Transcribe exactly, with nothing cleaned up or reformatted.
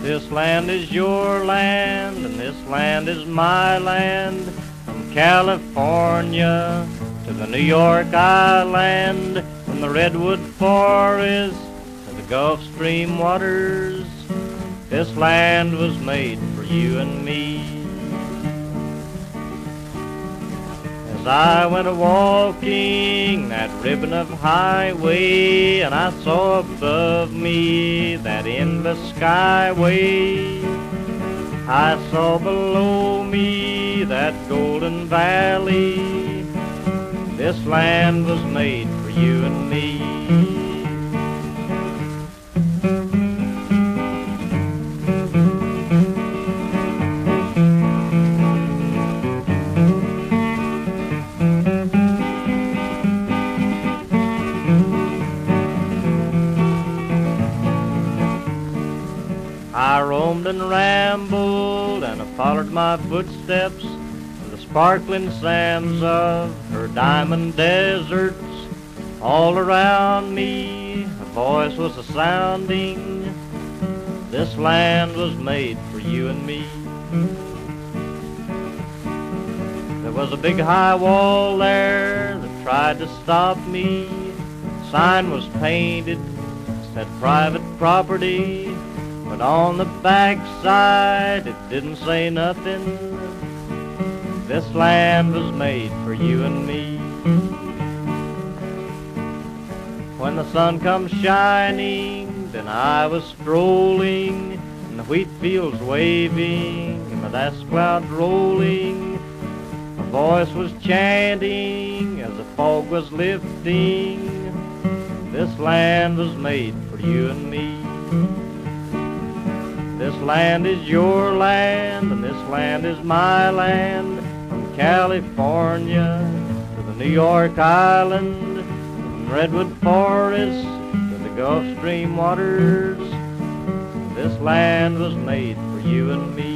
This land is your land, and this land is my land. From California to the New York Island, from the redwood forest to the Gulf Stream waters, this land was made for you and me. As I went a-walking that ribbon of highway, and I saw above me that endless skyway, I saw below me that golden valley. This land was made for you and me. I roamed and rambled, and I followed my footsteps in the sparkling sands of her diamond deserts. All around me a voice was a-sounding, this land was made for you and me. There was a big high wall there that tried to stop me. The sign was painted, said private property, but on the back side it didn't say nothing. This land was made for you and me. When the sun comes shining, then I was strolling in the wheat fields waving, and the dust clouds rolling. A voice was chanting as the fog was lifting, this land was made for you and me. This land is your land, and this land is my land. From California to the New York Island, from redwood forest to the Gulf Stream waters, this land was made for you and me.